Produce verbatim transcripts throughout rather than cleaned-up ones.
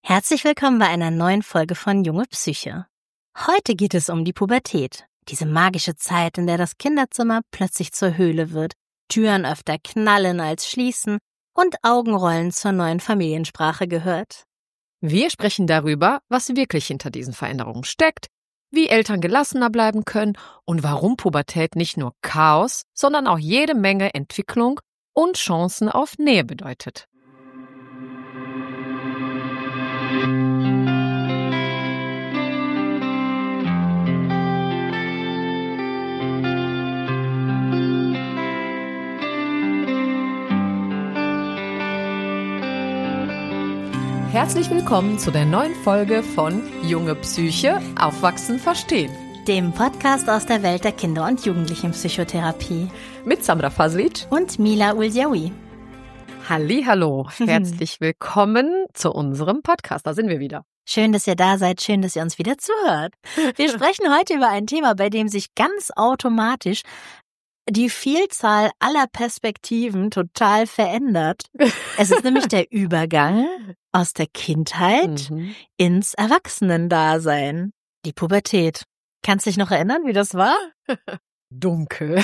Herzlich willkommen bei einer neuen Folge von Junge Psyche. Heute geht es um die Pubertät. Diese magische Zeit, in der das Kinderzimmer plötzlich zur Höhle wird, Türen öfter knallen als schließen und Augenrollen zur neuen Familiensprache gehört. Wir sprechen darüber, was wirklich hinter diesen Veränderungen steckt, wie Eltern gelassener bleiben können und warum Pubertät nicht nur Chaos, sondern auch jede Menge Entwicklung und Chancen auf Nähe bedeutet. Herzlich willkommen zu der neuen Folge von Junge Psyche – Aufwachsen verstehen. Dem Podcast aus der Welt der Kinder- und Jugendlichenpsychotherapie. Mit Samra Faslic und Mila Uljaoui. Hallihallo, herzlich willkommen zu unserem Podcast. Da sind wir wieder. Schön, dass ihr da seid, schön, dass ihr uns wieder zuhört. Wir sprechen heute über ein Thema, bei dem sich ganz automatisch die Vielzahl aller Perspektiven total verändert. Es ist nämlich der Übergang aus der Kindheit mhm. ins Erwachsenendasein. Die Pubertät. Kannst du dich noch erinnern, wie das war? Dunkel.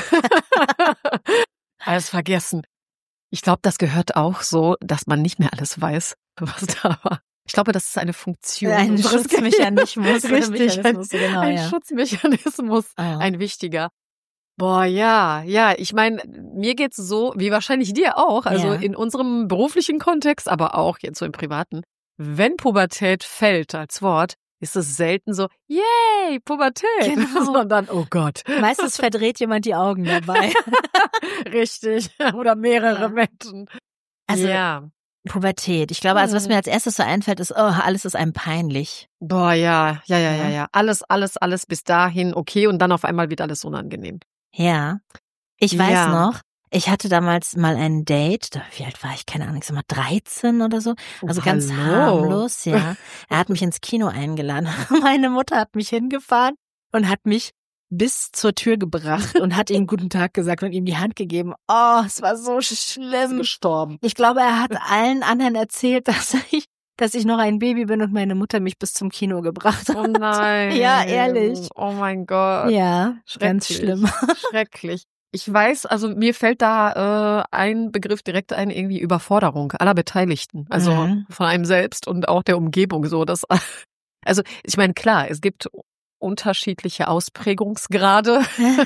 Alles vergessen. Ich glaube, das gehört auch so, dass man nicht mehr alles weiß, was da war. Ich glaube, das ist eine Funktion. Ein Schutzmechanismus. Richtig, Mechanismus, genau, ein ja. Schutzmechanismus, oh. ein wichtiger. Boah, ja, ja, ich meine, mir geht's so, wie wahrscheinlich dir auch, also ja. in unserem beruflichen Kontext, aber auch jetzt so im Privaten. Wenn Pubertät fällt als Wort, ist es selten so, yay, Pubertät, genau. sondern, oh Gott. Meistens verdreht jemand die Augen dabei. Richtig, oder mehrere ja. Menschen. Also, ja. Pubertät. Ich glaube, also was mir als erstes so einfällt, ist, oh, alles ist einem peinlich. Boah, ja, ja, ja, ja, ja. Alles, alles, alles bis dahin okay und dann auf einmal wird alles unangenehm. Ja. Ich weiß ja. noch, ich hatte damals mal ein Date, wie alt war ich, keine Ahnung, ich sag mal dreizehn oder so, also oh, ganz hallo. harmlos, ja. Er hat mich ins Kino eingeladen. Meine Mutter hat mich hingefahren und hat mich bis zur Tür gebracht und hat ihm guten Tag gesagt und ihm die Hand gegeben. Oh, es war so schlimm. Gestorben. Ich glaube, er hat allen anderen erzählt, dass ich, dass ich noch ein Baby bin und meine Mutter mich bis zum Kino gebracht hat. Oh nein. Ja, ehrlich. Oh mein Gott. Ja, ganz schlimm. Schrecklich. Ich weiß, also mir fällt da äh, ein Begriff direkt ein, irgendwie Überforderung aller Beteiligten. Also mhm. von einem selbst und auch der Umgebung so. Dass, also ich meine, klar, es gibt unterschiedliche Ausprägungsgrade,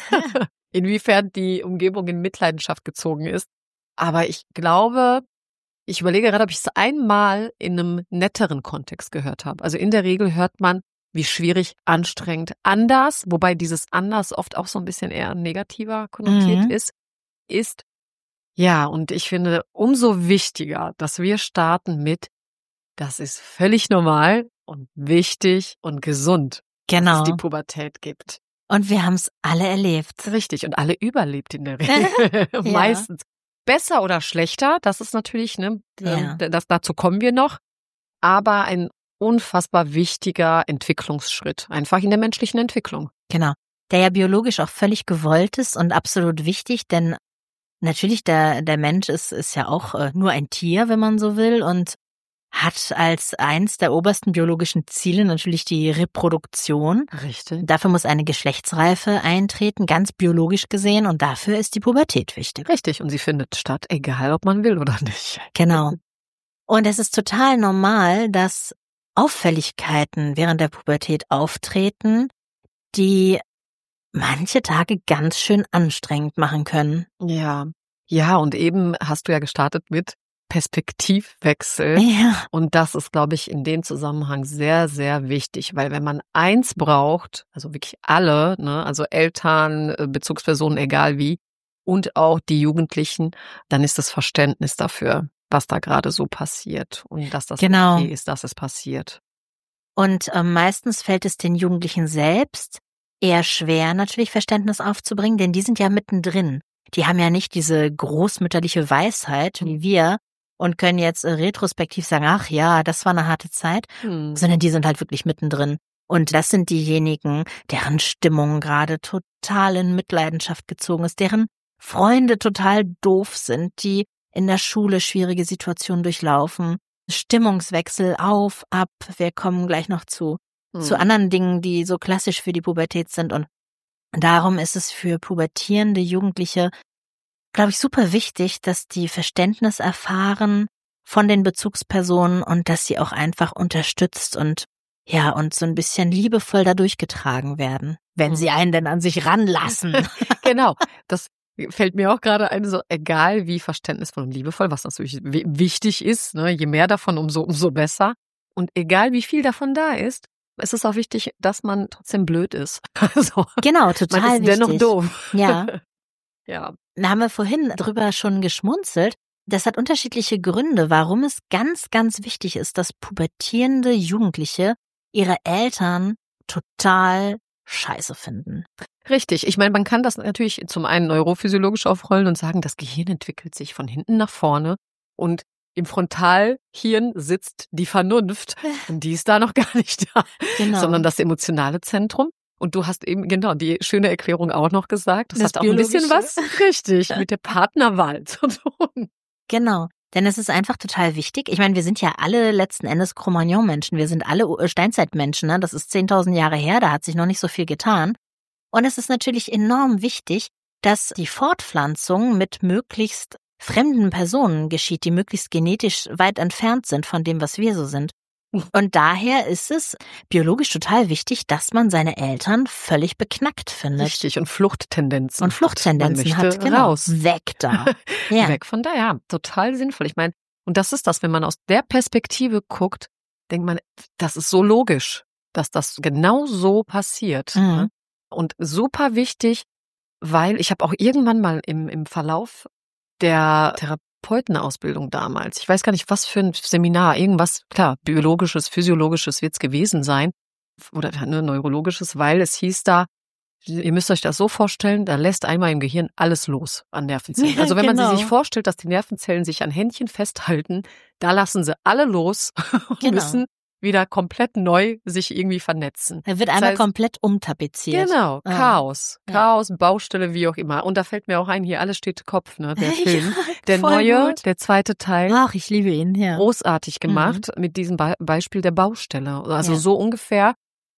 inwiefern die Umgebung in Mitleidenschaft gezogen ist. Aber ich glaube, ich überlege gerade, ob ich es einmal in einem netteren Kontext gehört habe. Also in der Regel hört man, wie schwierig, anstrengend, anders, wobei dieses anders oft auch so ein bisschen eher negativer konnotiert mhm. ist, ist, ja, und ich finde umso wichtiger, dass wir starten mit, das ist völlig normal und wichtig und gesund. Genau. Dass es die Pubertät gibt. Und wir haben es alle erlebt. Richtig, und alle überlebt in der Regel. ja. Meistens. Besser oder schlechter, das ist natürlich, ne, ja. das, dazu kommen wir noch, aber ein unfassbar wichtiger Entwicklungsschritt, einfach in der menschlichen Entwicklung. Genau, der ja biologisch auch völlig gewollt ist und absolut wichtig, denn natürlich der, der Mensch ist, ist ja auch äh, nur ein Tier, wenn man so will, und hat als eins der obersten biologischen Ziele natürlich die Reproduktion. Richtig. Dafür muss eine Geschlechtsreife eintreten, ganz biologisch gesehen, und dafür ist die Pubertät wichtig. Richtig, und sie findet statt, egal ob man will oder nicht. Genau. Und es ist total normal, dass Auffälligkeiten während der Pubertät auftreten, die manche Tage ganz schön anstrengend machen können. Ja, ja, und eben hast du ja gestartet mit Perspektivwechsel. Ja. Und das ist, glaube ich, in dem Zusammenhang sehr, sehr wichtig, weil wenn man eins braucht, also wirklich alle, ne, also Eltern, Bezugspersonen, egal wie, und auch die Jugendlichen, dann ist das Verständnis dafür, was da gerade so passiert und dass das genau. okay ist, dass es passiert. Und äh, meistens fällt es den Jugendlichen selbst eher schwer, natürlich Verständnis aufzubringen, denn die sind ja mittendrin. Die haben ja nicht diese großmütterliche Weisheit wie wir und können jetzt äh, retrospektiv sagen, ach ja, das war eine harte Zeit, hm. sondern die sind halt wirklich mittendrin. Und das sind diejenigen, deren Stimmung gerade total in Mitleidenschaft gezogen ist, deren Freunde total doof sind, die in der Schule schwierige Situationen durchlaufen, Stimmungswechsel auf, ab. Wir kommen gleich noch zu, hm. zu anderen Dingen, die so klassisch für die Pubertät sind. Und darum ist es für pubertierende Jugendliche, glaube ich, super wichtig, dass die Verständnis erfahren von den Bezugspersonen und dass sie auch einfach unterstützt und ja, und so ein bisschen liebevoll da durchgetragen werden, wenn sie einen denn an sich ranlassen. Genau, das fällt mir auch gerade ein, so egal wie verständnisvoll und liebevoll, was natürlich wichtig ist, ne, je mehr davon, umso, umso besser. Und egal wie viel davon da ist, es ist auch wichtig, dass man trotzdem blöd ist. Also, genau, total man ist wichtig. dennoch doof. Ja. Ja. Da haben wir vorhin drüber schon geschmunzelt. Das hat unterschiedliche Gründe, warum es ganz, ganz wichtig ist, dass pubertierende Jugendliche ihre Eltern total scheiße finden. Richtig. Ich meine, man kann das natürlich zum einen neurophysiologisch aufrollen und sagen, das Gehirn entwickelt sich von hinten nach vorne und im Frontalhirn sitzt die Vernunft und die ist da noch gar nicht da, genau. sondern das emotionale Zentrum. Und du hast eben, genau, die schöne Erklärung auch noch gesagt. Das, das hat auch ein bisschen was, richtig, mit der Partnerwahl zu tun. Genau. Denn es ist einfach total wichtig. Ich meine, wir sind ja alle letzten Endes Cro-Magnon-Menschen. Wir sind alle Steinzeitmenschen. Ne? Das ist zehntausend Jahre her, da hat sich noch nicht so viel getan. Und es ist natürlich enorm wichtig, dass die Fortpflanzung mit möglichst fremden Personen geschieht, die möglichst genetisch weit entfernt sind von dem, was wir so sind. Und daher ist es biologisch total wichtig, dass man seine Eltern völlig beknackt findet. Richtig, und Fluchttendenzen. Und Fluchttendenzen hat, hat genau. raus. Weg da. Ja. Weg von da, ja. Total sinnvoll. Ich meine, und das ist das, wenn man aus der Perspektive guckt, denkt man, das ist so logisch, dass das genau so passiert. Mhm. Ne? Und super wichtig, weil ich habe auch irgendwann mal im, im Verlauf der Therapeutenausbildung damals, ich weiß gar nicht, was für ein Seminar, irgendwas, klar, biologisches, physiologisches wird es gewesen sein oder ne, neurologisches, weil es hieß da, ihr müsst euch das so vorstellen, da lässt einmal im Gehirn alles los an Nervenzellen. Also wenn genau. man sich vorstellt, dass die Nervenzellen sich an Händchen festhalten, da lassen sie alle los und genau. müssen wieder komplett neu sich irgendwie vernetzen. Er wird einmal das heißt, komplett umtapeziert. Genau, ah. Chaos. Ja. Chaos, Baustelle, wie auch immer. Und da fällt mir auch ein, hier alles steht Kopf, ne, der Film. Ja, der neue, gut. der zweite Teil. Ach, ich liebe ihn, ja. Großartig gemacht mhm. mit diesem Be- Beispiel der Baustelle. Also ja. so ungefähr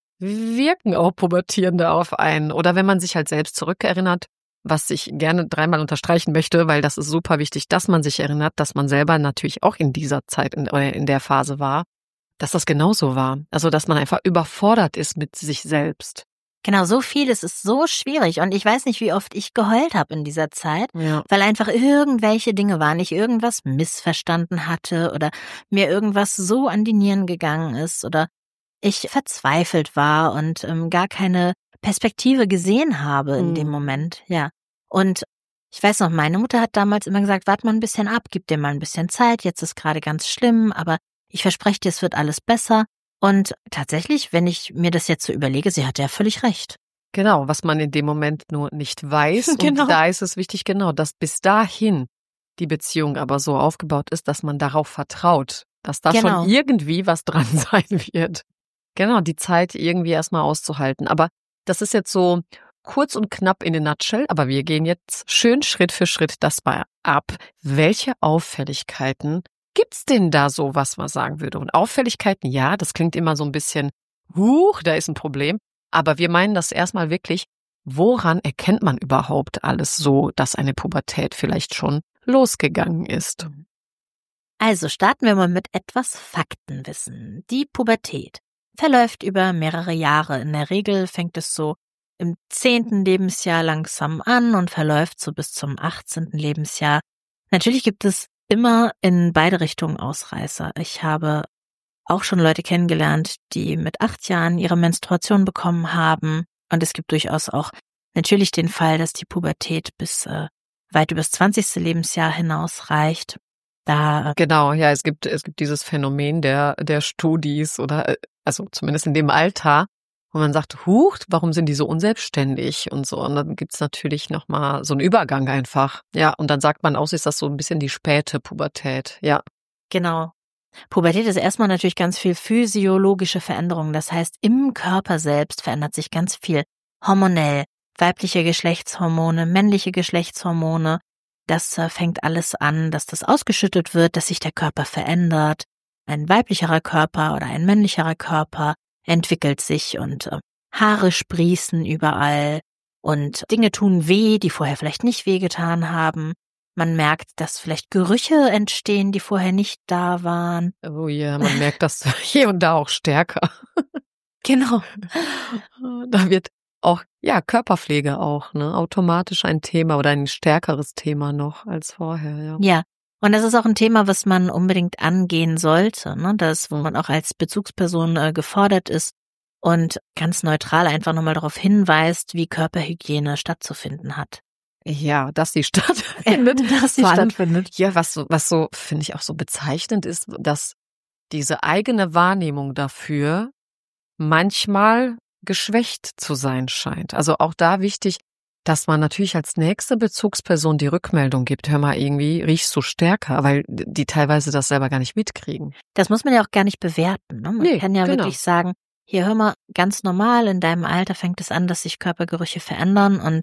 wirken auch Pubertierende auf einen. Oder wenn man sich halt selbst zurückerinnert, was ich gerne dreimal unterstreichen möchte, weil das ist super wichtig, dass man sich erinnert, dass man selber natürlich auch in dieser Zeit, in, in der Phase war, dass das genauso war. Also, dass man einfach überfordert ist mit sich selbst. Genau, so viel, es ist so schwierig. Und ich weiß nicht, wie oft ich geheult habe in dieser Zeit, ja. weil einfach irgendwelche Dinge waren, ich irgendwas missverstanden hatte oder mir irgendwas so an die Nieren gegangen ist oder ich verzweifelt war und ähm, gar keine Perspektive gesehen habe in mhm. dem Moment. Ja. Und ich weiß noch, meine Mutter hat damals immer gesagt, warte mal ein bisschen ab, gib dir mal ein bisschen Zeit, jetzt ist gerade ganz schlimm, aber ich verspreche dir, es wird alles besser. Und tatsächlich, wenn ich mir das jetzt so überlege, sie hat ja völlig recht. Genau, was man in dem Moment nur nicht weiß. Genau. Und da ist es wichtig, genau, dass bis dahin die Beziehung aber so aufgebaut ist, dass man darauf vertraut, dass da genau. schon irgendwie was dran sein wird. Genau, die Zeit irgendwie erstmal auszuhalten. Aber das ist jetzt so kurz und knapp in a nutshell, aber wir gehen jetzt schön Schritt für Schritt das mal ab. Welche Auffälligkeiten gibt's denn da so, was man sagen würde? Und Auffälligkeiten, ja, das klingt immer so ein bisschen, huch, da ist ein Problem. Aber wir meinen das erstmal wirklich, woran erkennt man überhaupt alles so, dass eine Pubertät vielleicht schon losgegangen ist? Also starten wir mal mit etwas Faktenwissen. Die Pubertät verläuft über mehrere Jahre. In der Regel fängt es so im zehnten Lebensjahr langsam an und verläuft so bis zum achtzehnten Lebensjahr. Natürlich gibt es immer in beide Richtungen Ausreißer. Ich habe auch schon Leute kennengelernt, die mit acht Jahren ihre Menstruation bekommen haben. Und es gibt durchaus auch natürlich den Fall, dass die Pubertät bis äh, weit über das zwanzigste Lebensjahr hinaus reicht. Da, äh, genau, ja, es gibt es gibt dieses Phänomen der der Studis oder also zumindest in dem Alter, wo man sagt, huch, warum sind die so unselbstständig und so. Und dann gibt's natürlich nochmal so einen Übergang einfach. Ja, und dann sagt man auch, ist das so ein bisschen die späte Pubertät. Ja. Genau. Pubertät ist erstmal natürlich ganz viel physiologische Veränderung. Das heißt, im Körper selbst verändert sich ganz viel hormonell. Weibliche Geschlechtshormone, männliche Geschlechtshormone. Das äh, fängt alles an, dass das ausgeschüttet wird, dass sich der Körper verändert. ein weiblicherer Körper oder ein männlicherer Körper entwickelt sich und äh, Haare sprießen überall und Dinge tun weh, die vorher vielleicht nicht wehgetan haben. Man merkt, dass vielleicht Gerüche entstehen, die vorher nicht da waren. Oh ja, man merkt das hier und da auch stärker. Genau. Da wird auch, ja, Körperpflege auch, ne, automatisch ein Thema oder ein stärkeres Thema noch als vorher, ja. Ja, und das ist auch ein Thema, was man unbedingt angehen sollte, ne, das, wo man auch als Bezugsperson äh, gefordert ist und ganz neutral einfach nochmal darauf hinweist, wie Körperhygiene stattzufinden hat. Ja, dass sie stattfindet. Dass sie Vor allem, stattfindet. ja, was so, was so, finde ich auch so bezeichnend ist, dass diese eigene Wahrnehmung dafür manchmal geschwächt zu sein scheint. Also auch da wichtig, dass man natürlich als nächste Bezugsperson die Rückmeldung gibt. Hör mal, irgendwie riechst du stärker, weil die teilweise das selber gar nicht mitkriegen. Das muss man ja auch gar nicht bewerten, ne? Man Nee, kann ja genau. wirklich sagen, hier hör mal, ganz normal, in deinem Alter fängt es an, dass sich Körpergerüche verändern und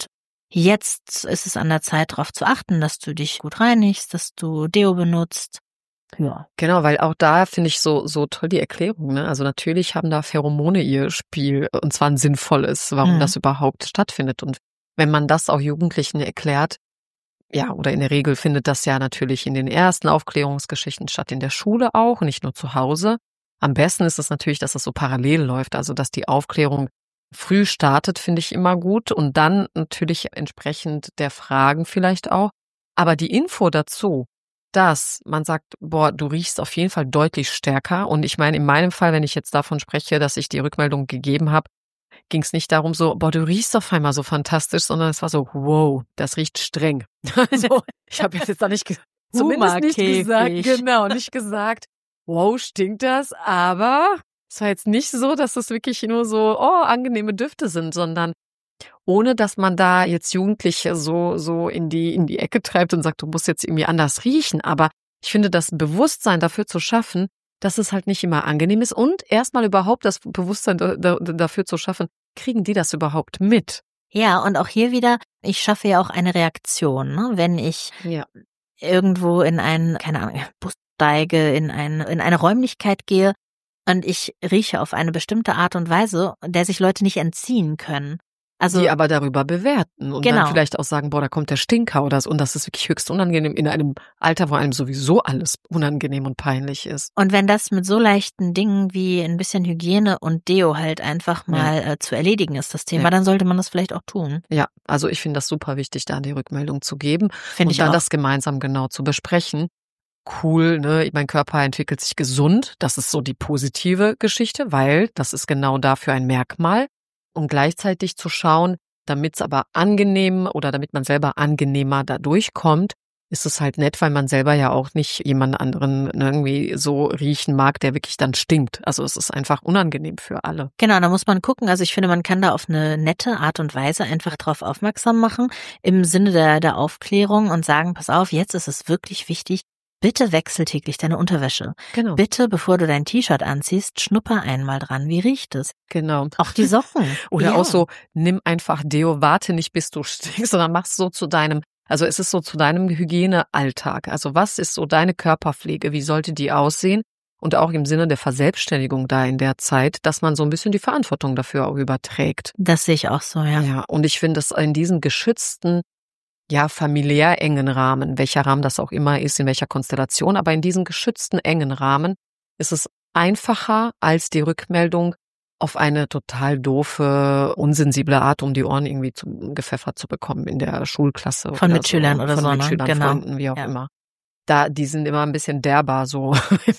jetzt ist es an der Zeit, darauf zu achten, dass du dich gut reinigst, dass du Deo benutzt. Ja. Genau, weil auch da finde ich so so toll die Erklärung, ne? Also natürlich haben da Pheromone ihr Spiel, und zwar ein sinnvolles, warum Mhm. das überhaupt stattfindet. Und wenn man das auch Jugendlichen erklärt, ja, oder in der Regel findet das ja natürlich in den ersten Aufklärungsgeschichten statt, in der Schule auch, nicht nur zu Hause. Am besten ist es natürlich, dass es so parallel läuft, also dass die Aufklärung früh startet, finde ich immer gut, und dann natürlich entsprechend der Fragen vielleicht auch. Aber die Info dazu, dass man sagt, boah, du riechst auf jeden Fall deutlich stärker. Und ich meine, in meinem Fall, wenn ich jetzt davon spreche, dass ich die Rückmeldung gegeben habe, ging es nicht darum so, boah, du riechst auf einmal so fantastisch, sondern es war so, wow, das riecht streng. Also, ich habe jetzt da nicht, ge- zumindest nicht gesagt, Hummerkäfig. genau, nicht gesagt, wow, stinkt das, aber es war jetzt nicht so, dass es wirklich nur so, oh, angenehme Düfte sind, sondern ohne dass man da jetzt Jugendliche so so in die in die Ecke treibt und sagt, du musst jetzt irgendwie anders riechen. Aber ich finde, das Bewusstsein dafür zu schaffen, dass es halt nicht immer angenehm ist und erstmal überhaupt das Bewusstsein da, da, dafür zu schaffen, kriegen die das überhaupt mit? Ja, und auch hier wieder, ich schaffe ja auch eine Reaktion, ne? Wenn ich Ja. irgendwo in einen, keine Ahnung, Bus steige, in, ein, in eine Räumlichkeit gehe und ich rieche auf eine bestimmte Art und Weise, der sich Leute nicht entziehen können. Also, Die aber darüber bewerten und Genau. dann vielleicht auch sagen, boah, da kommt der Stinker oder so. Und das ist wirklich höchst unangenehm in einem Alter, wo einem sowieso alles unangenehm und peinlich ist. und wenn das mit so leichten Dingen wie ein bisschen Hygiene und Deo halt einfach mal äh, zu erledigen ist, das Thema, Ja. dann sollte man das vielleicht auch tun. Ja, also ich finde das super wichtig, da die Rückmeldung zu geben Finde und ich dann auch. das gemeinsam genau zu besprechen. Cool, ne? Mein Körper entwickelt sich gesund. Das ist so die positive Geschichte, weil das ist genau dafür ein Merkmal. Und gleichzeitig zu schauen, damit es aber angenehm oder damit man selber angenehmer da durchkommt, ist es halt nett, weil man selber ja auch nicht jemand anderen irgendwie so riechen mag, der wirklich dann stinkt. Also es ist einfach unangenehm für alle. Genau, da muss man gucken. Also ich finde, man kann da auf eine nette Art und Weise einfach drauf aufmerksam machen, im Sinne der, der Aufklärung und sagen, pass auf, jetzt ist es wirklich wichtig, bitte wechsel täglich deine Unterwäsche. Genau. Bitte, bevor du dein T-Shirt anziehst, schnupper einmal dran. Wie riecht es? Genau. Auch die Socken. Oder Ja. auch so, nimm einfach Deo, warte nicht, bis du stinkst, sondern mach's so zu deinem, also es ist so zu deinem Hygienealltag. Also was ist so deine Körperpflege? Wie sollte die aussehen? Und auch im Sinne der Verselbstständigung da in der Zeit, dass man so ein bisschen die Verantwortung dafür auch überträgt. Das sehe ich auch so, ja. Ja, und ich finde, dass in diesem geschützten, ja, familiär engen Rahmen, welcher Rahmen das auch immer ist, in welcher Konstellation, aber in diesem geschützten engen Rahmen ist es einfacher als die Rückmeldung auf eine total doofe, unsensible Art um die Ohren irgendwie zu, gepfeffert zu bekommen in der Schulklasse. Von oder Mitschülern so, oder von so, ne? Mitschülern, Genau. Freunden, wie auch Ja. immer. Da, die sind immer ein bisschen derber so.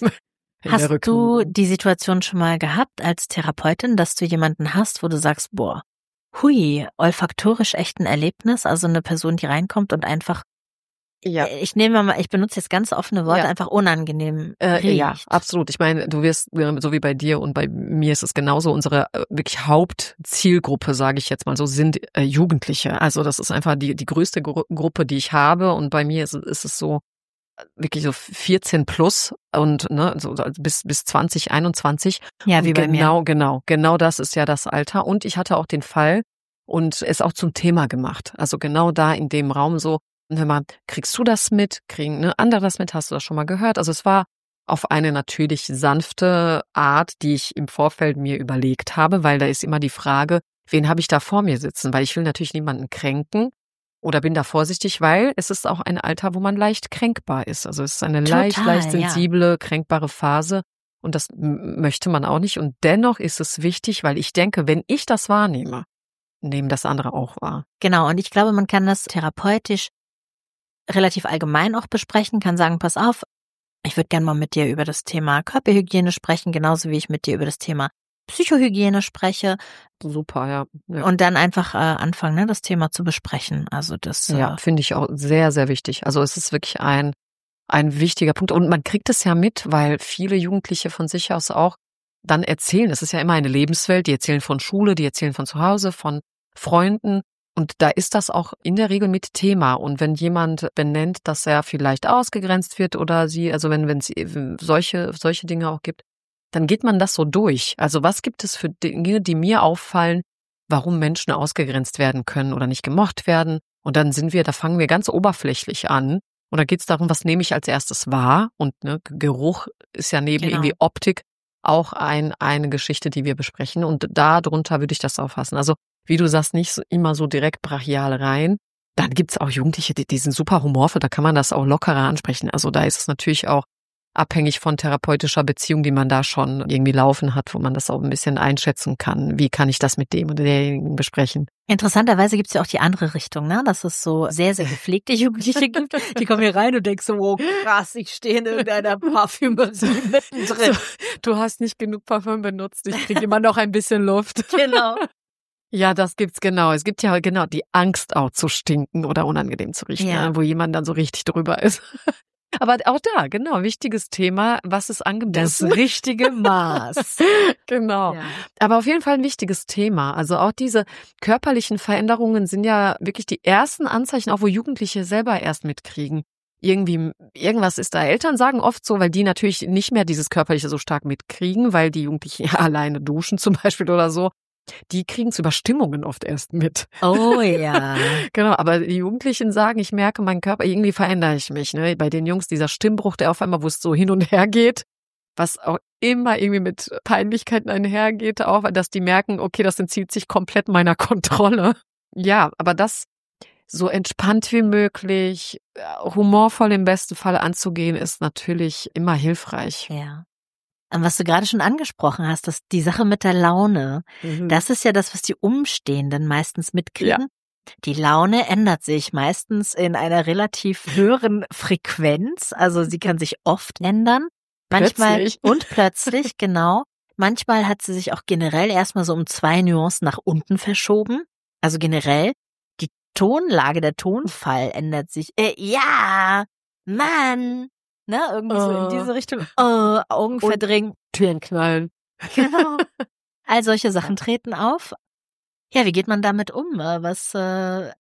in Hast der du Rückmeldung. die Situation schon mal gehabt als Therapeutin, dass du jemanden hast, wo du sagst, boah, hui, olfaktorisch echt ein Erlebnis, also eine Person, die reinkommt und einfach, Ja. äh, ich nehme mal, ich benutze jetzt ganz offene Worte, Ja. einfach unangenehm Äh, riecht. ja, absolut. Ich meine, du wirst, äh, so wie bei dir und bei mir ist es genauso, unsere äh, wirklich Hauptzielgruppe, sage ich jetzt mal so, sind äh, Jugendliche. Also das ist einfach die die größte Gru Gruppe, die ich habe, und bei mir ist, es- ist es so äh, wirklich so vierzehn plus und ne, so so bis bis zwanzig einundzwanzig. Ja, Und wie bei mir. genau, genau, genau das ist ja das Alter. Und ich hatte auch den Fall und es auch zum Thema gemacht. Also genau da in dem Raum so, und hör mal, kriegst du das mit? Kriegen ne, andere das mit? Hast du das schon mal gehört? Also es war auf eine natürlich sanfte Art, die ich im Vorfeld mir überlegt habe, weil da ist immer die Frage, wen habe ich da vor mir sitzen? Weil ich will natürlich niemanden kränken oder bin da vorsichtig, weil es ist auch ein Alter, wo man leicht kränkbar ist. Also es ist eine Total, leicht, leicht sensible, ja. kränkbare Phase und das m- möchte man auch nicht. Und dennoch ist es wichtig, weil ich denke, wenn ich das wahrnehme, nehmen das andere auch wahr. Genau, und ich glaube, man kann das therapeutisch relativ allgemein auch besprechen, kann sagen, pass auf, ich würde gerne mal mit dir über das Thema Körperhygiene sprechen, genauso wie ich mit dir über das Thema Psychohygiene spreche. Super, ja. ja. Und dann einfach äh, anfangen, ne, das Thema zu besprechen. Also das Ja, äh, finde ich auch sehr, sehr wichtig. Also es ist wirklich ein, ein wichtiger Punkt. Und man kriegt es ja mit, weil viele Jugendliche von sich aus auch dann erzählen. Es ist ja immer eine Lebenswelt. Die erzählen von Schule, die erzählen von zu Hause, von Freunden. Und da ist das auch in der Regel mit Thema. Und wenn jemand benennt, dass er vielleicht ausgegrenzt wird oder sie, also wenn wenn es solche solche Dinge auch gibt, dann geht man das so durch. Also was gibt es für Dinge, die mir auffallen, warum Menschen ausgegrenzt werden können oder nicht gemocht werden? Und dann sind wir, da fangen wir ganz oberflächlich an. Und da geht es darum, was nehme ich als erstes wahr? Und ne, Geruch ist ja neben Genau. irgendwie Optik auch ein eine Geschichte, die wir besprechen. Und darunter würde ich das auffassen. Also wie du sagst, nicht so, immer so direkt brachial rein. Dann gibt's auch Jugendliche, die, die sind super humorvoll, da kann man das auch lockerer ansprechen. Also da ist es natürlich auch abhängig von therapeutischer Beziehung, die man da schon irgendwie laufen hat, wo man das auch ein bisschen einschätzen kann. Wie kann ich das mit dem oder derjenigen besprechen? Interessanterweise gibt's ja auch die andere Richtung, ne? Dass es so sehr, sehr gepflegte Jugendliche gibt. Die kommen hier rein und denken so, oh krass, ich stehe in irgendeiner Parfümerie mittendrin. So, du hast nicht genug Parfüm benutzt, ich kriege immer noch ein bisschen Luft. Genau. Ja, das gibt's genau. Es gibt ja genau die Angst auch zu stinken oder unangenehm zu riechen, Ja. ne, wo jemand dann so richtig drüber ist. Aber auch da, genau, wichtiges Thema, was ist Das angemessen? richtige Maß. Genau. Ja. Aber auf jeden Fall ein wichtiges Thema. Also auch diese körperlichen Veränderungen sind ja wirklich die ersten Anzeichen, auch wo Jugendliche selber erst mitkriegen. Irgendwie, irgendwas ist da. Eltern sagen oft so, weil die natürlich nicht mehr dieses Körperliche so stark mitkriegen, weil die Jugendlichen ja alleine duschen zum Beispiel oder so. Die kriegen es über Stimmungen oft erst mit. Oh ja. Genau, aber die Jugendlichen sagen, ich merke, mein Körper, irgendwie verändere ich mich. Ne? Bei den Jungs dieser Stimmbruch, der auf einmal, wo es so hin und her geht, was auch immer irgendwie mit Peinlichkeiten einhergeht, auch, dass die merken, okay, das entzieht sich komplett meiner Kontrolle. Ja, aber das so entspannt wie möglich, humorvoll im besten Fall anzugehen, ist natürlich immer hilfreich. Ja. Was du gerade schon angesprochen hast, dass die Sache mit der Laune, Mhm. das ist ja das, was die Umstehenden meistens mitkriegen. Ja. Die Laune ändert sich meistens in einer relativ höheren Frequenz, also sie kann sich oft ändern. Manchmal Plötzlich. und plötzlich, genau. Manchmal hat sie sich auch generell erstmal so um zwei Nuancen nach unten verschoben. Also generell, die Tonlage, der Tonfall ändert sich. Äh, ja, Mann. Ne, irgendwie so in Oh. diese Richtung, oh, Augen Und- verdrehen. Türen knallen. Genau. All solche Sachen treten auf. Ja, wie geht man damit um? Was, äh,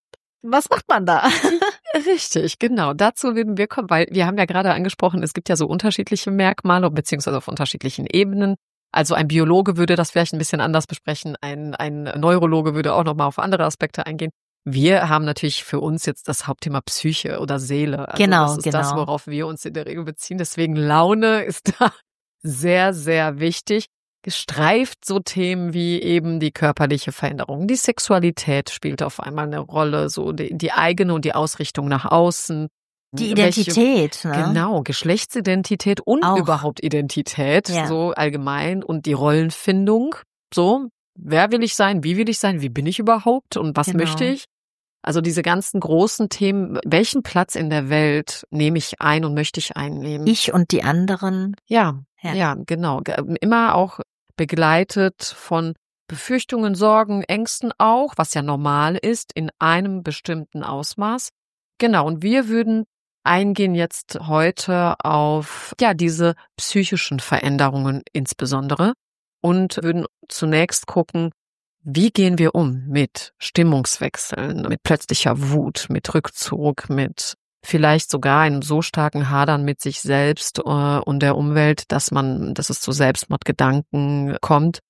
was macht man da? Richtig, genau. Dazu würden wir kommen, weil wir haben ja gerade angesprochen, es gibt ja so unterschiedliche Merkmale, beziehungsweise auf unterschiedlichen Ebenen. Also ein Biologe würde das vielleicht ein bisschen anders besprechen, ein, ein Neurologe würde auch nochmal auf andere Aspekte eingehen. Wir haben natürlich für uns jetzt das Hauptthema Psyche oder Seele. Also Genau, das ist genau. das, worauf wir uns in der Regel beziehen. Deswegen Laune ist da sehr, sehr wichtig. Gestreift so Themen wie eben die körperliche Veränderung. Die Sexualität spielt auf einmal eine Rolle, so die, die eigene und die Ausrichtung nach außen. Die Welche- Identität, ne? Genau, Geschlechtsidentität und Auch. überhaupt Identität, Ja. so allgemein und die Rollenfindung, so, wer will ich sein, wie will ich sein, wie bin ich überhaupt und was Genau. möchte ich? Also diese ganzen großen Themen, welchen Platz in der Welt nehme ich ein und möchte ich einnehmen? Ich und die anderen. Ja, Ja. ja, genau. Ge- Immer auch begleitet von Befürchtungen, Sorgen, Ängsten auch, was ja normal ist, in einem bestimmten Ausmaß. Genau, und wir würden eingehen jetzt heute auf ja diese psychischen Veränderungen insbesondere und würden zunächst gucken, wie gehen wir um mit Stimmungswechseln, mit plötzlicher Wut, mit Rückzug, mit vielleicht sogar einem so starken Hadern mit sich selbst äh, und der Umwelt, dass man, dass es zu Selbstmordgedanken kommt,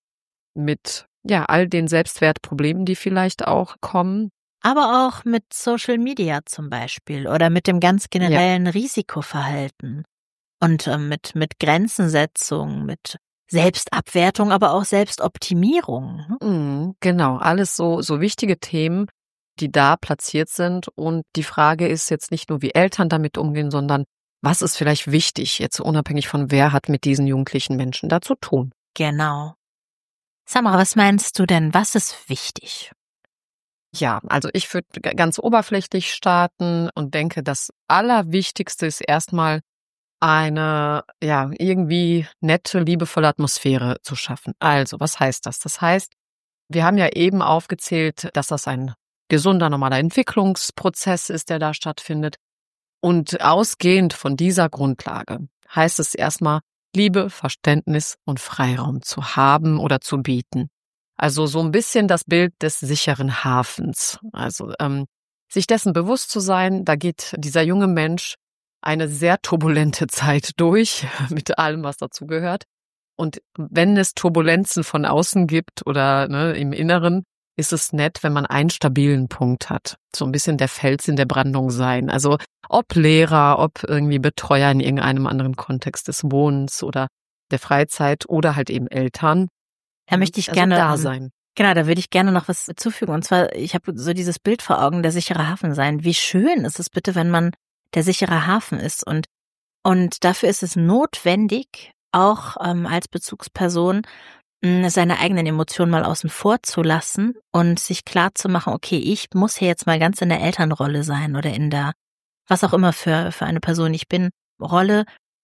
mit ja all den Selbstwertproblemen, die vielleicht auch kommen. Aber auch mit Social Media zum Beispiel oder mit dem ganz generellen Risikoverhalten. und äh, mit mit Grenzensetzung, mit Selbstabwertung, aber auch Selbstoptimierung. Mhm, genau, alles so so wichtige Themen, die da platziert sind. Und die Frage ist jetzt nicht nur, wie Eltern damit umgehen, sondern was ist vielleicht wichtig, jetzt unabhängig von wer hat mit diesen jugendlichen Menschen da zu tun. Genau. Samara, was meinst du denn, was ist wichtig? Ja, also ich würde ganz oberflächlich starten und denke, das Allerwichtigste ist erstmal eine, ja, irgendwie nette, liebevolle Atmosphäre zu schaffen. Also, was heißt das? Das heißt, wir haben ja eben aufgezählt, dass das ein gesunder, normaler Entwicklungsprozess ist, der da stattfindet. Und ausgehend von dieser Grundlage heißt es erstmal, Liebe, Verständnis und Freiraum zu haben oder zu bieten. Also so ein bisschen das Bild des sicheren Hafens. Also ähm, sich dessen bewusst zu sein, da geht dieser junge Mensch eine sehr turbulente Zeit durch, mit allem, was dazu gehört. Und wenn es Turbulenzen von außen gibt oder ne, im Inneren, ist es nett, wenn man einen stabilen Punkt hat. So ein bisschen der Fels in der Brandung sein. Also ob Lehrer, ob irgendwie Betreuer in irgendeinem anderen Kontext des Wohnens oder der Freizeit oder halt eben Eltern. Da möchte ich also gerne da ähm, sein. Genau, da würde ich gerne noch was zufügen. Und zwar, ich habe so dieses Bild vor Augen, der sichere Hafen sein. Wie schön ist es bitte, wenn man der sichere Hafen ist. Und, und dafür ist es notwendig, auch ähm, als Bezugsperson mh, seine eigenen Emotionen mal außen vor zu lassen und sich klar zu machen, okay, ich muss hier jetzt mal ganz in der Elternrolle sein oder in der, was auch immer für, für eine Person ich bin, Rolle.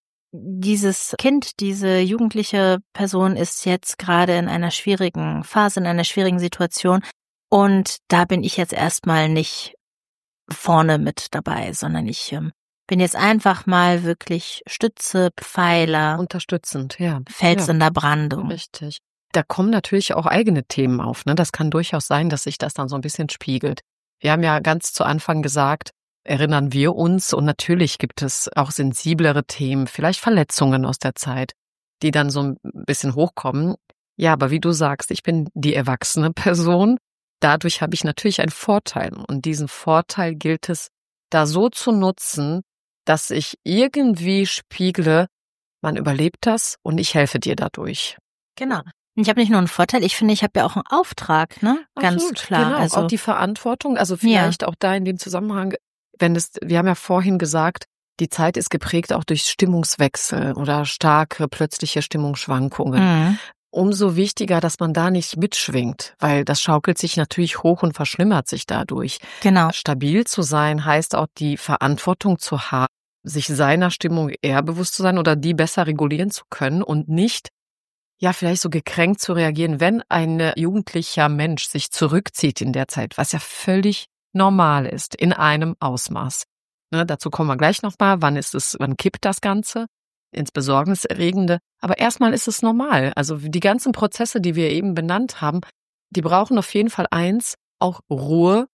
Dieses Kind, diese jugendliche Person ist jetzt gerade in einer schwierigen Phase, in einer schwierigen Situation und da bin ich jetzt erstmal nicht vorne mit dabei, sondern ich ähm, bin jetzt einfach mal wirklich Stütze, Pfeiler, Unterstützend, ja. Fels ja. in der Brandung. Richtig. Da kommen natürlich auch eigene Themen auf. Ne? Das kann durchaus sein, dass sich das dann so ein bisschen spiegelt. Wir haben ja ganz zu Anfang gesagt, erinnern wir uns, und natürlich gibt es auch sensiblere Themen, vielleicht Verletzungen aus der Zeit, die dann so ein bisschen hochkommen. Ja, aber wie du sagst, ich bin die erwachsene Person. Dadurch habe ich natürlich einen Vorteil. Und diesen Vorteil gilt es, da so zu nutzen, dass ich irgendwie spiegle, man überlebt das und ich helfe dir dadurch. Genau. Und ich habe nicht nur einen Vorteil, ich finde, ich habe ja auch einen Auftrag, ne? Ganz Absolut, klar. Genau, also auch die Verantwortung, also vielleicht ja. auch da in dem Zusammenhang, wenn es, wir haben ja vorhin gesagt, die Zeit ist geprägt auch durch Stimmungswechsel oder starke plötzliche Stimmungsschwankungen. Mhm. Umso wichtiger, dass man da nicht mitschwingt, weil das schaukelt sich natürlich hoch und verschlimmert sich dadurch. Genau. Stabil zu sein heißt auch die Verantwortung zu haben, sich seiner Stimmung eher bewusst zu sein oder die besser regulieren zu können und nicht, ja, vielleicht so gekränkt zu reagieren, wenn ein jugendlicher Mensch sich zurückzieht in der Zeit, was ja völlig normal ist, in einem Ausmaß. Ne, dazu kommen wir gleich nochmal, wann ist es, wann kippt das Ganze ins Besorgniserregende. Aber erstmal ist es normal. Also die ganzen Prozesse, die wir eben benannt haben, die brauchen auf jeden Fall eins, auch Ruhe,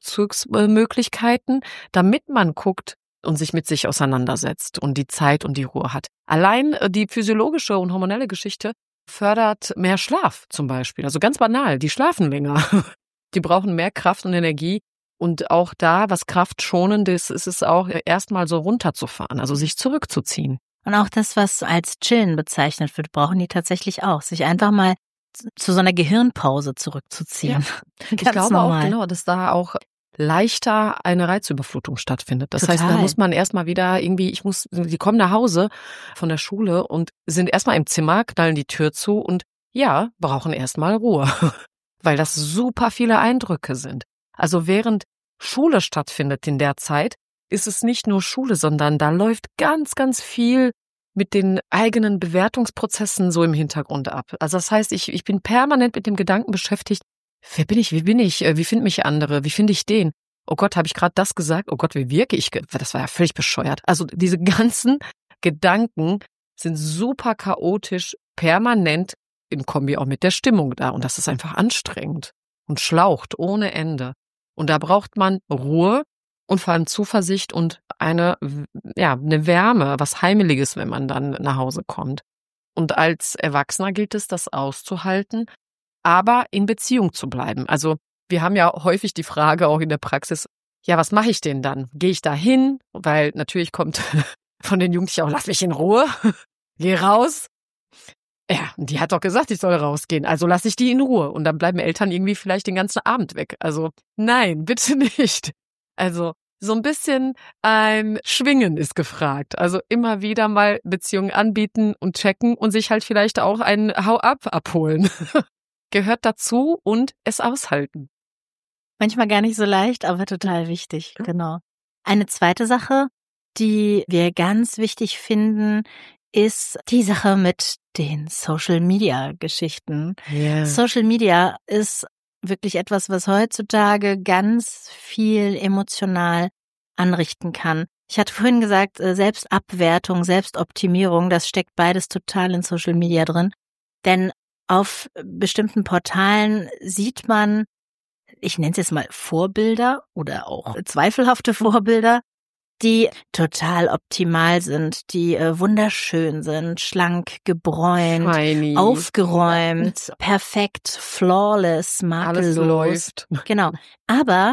Rückzugsmöglichkeiten, damit man guckt und sich mit sich auseinandersetzt und die Zeit und die Ruhe hat. Allein die physiologische und hormonelle Geschichte fördert mehr Schlaf zum Beispiel. Also ganz banal, die schlafen länger. Die brauchen mehr Kraft und Energie. Und auch da, was kraftschonendes ist es auch, erstmal so runterzufahren, also sich zurückzuziehen. Und auch das, was als Chillen bezeichnet wird, brauchen die tatsächlich auch, sich einfach mal zu so einer Gehirnpause zurückzuziehen. Ja. Ich glaube normal. auch, genau, dass da auch leichter eine Reizüberflutung stattfindet. Das Total. heißt, da muss man erstmal wieder irgendwie, ich muss, die kommen nach Hause von der Schule und sind erstmal im Zimmer, knallen die Tür zu und ja, brauchen erstmal Ruhe, weil das super viele Eindrücke sind. Also während Schule stattfindet in der Zeit, ist es nicht nur Schule, sondern da läuft ganz, ganz viel mit den eigenen Bewertungsprozessen so im Hintergrund ab. Also das heißt, ich, ich bin permanent mit dem Gedanken beschäftigt, wer bin ich, wie bin ich, wie finden mich andere, wie finde ich den? Oh Gott, habe ich gerade das gesagt? Oh Gott, wie wirke ich? Das war ja völlig bescheuert. Also diese ganzen Gedanken sind super chaotisch, permanent in Kombi auch mit der Stimmung da. Und das ist einfach anstrengend und schlaucht ohne Ende. Und da braucht man Ruhe und vor allem Zuversicht und eine, ja, eine Wärme, was Heimeliges, wenn man dann nach Hause kommt. Und als Erwachsener gilt es, das auszuhalten, aber in Beziehung zu bleiben. Also wir haben ja häufig die Frage auch in der Praxis, ja, was mache ich denn dann? Gehe ich da hin? Weil natürlich kommt von den Jugendlichen auch, lass mich in Ruhe, geh raus. Ja, und die hat doch gesagt, ich soll rausgehen, also lasse ich die in Ruhe. Und dann bleiben Eltern irgendwie vielleicht den ganzen Abend weg. Also nein, bitte nicht. Also so ein bisschen ein Schwingen ist gefragt. Also immer wieder mal Beziehungen anbieten und checken und sich halt vielleicht auch ein Hau-ab abholen. Gehört dazu und es aushalten. Manchmal gar nicht so leicht, aber total wichtig, genau. Eine zweite Sache, die wir ganz wichtig finden, ist die Sache mit den Social-Media-Geschichten. Yeah. Social Media ist wirklich etwas, was heutzutage ganz viel emotional anrichten kann. Ich hatte vorhin gesagt, Selbstabwertung, Selbstoptimierung, das steckt beides total in Social Media drin. Denn auf bestimmten Portalen sieht man, ich nenne es jetzt mal Vorbilder oder auch zweifelhafte Vorbilder, die total optimal sind, die äh, wunderschön sind, schlank, gebräunt, Shiny. aufgeräumt, perfekt, flawless, makellos. Alles läuft. Genau. Aber,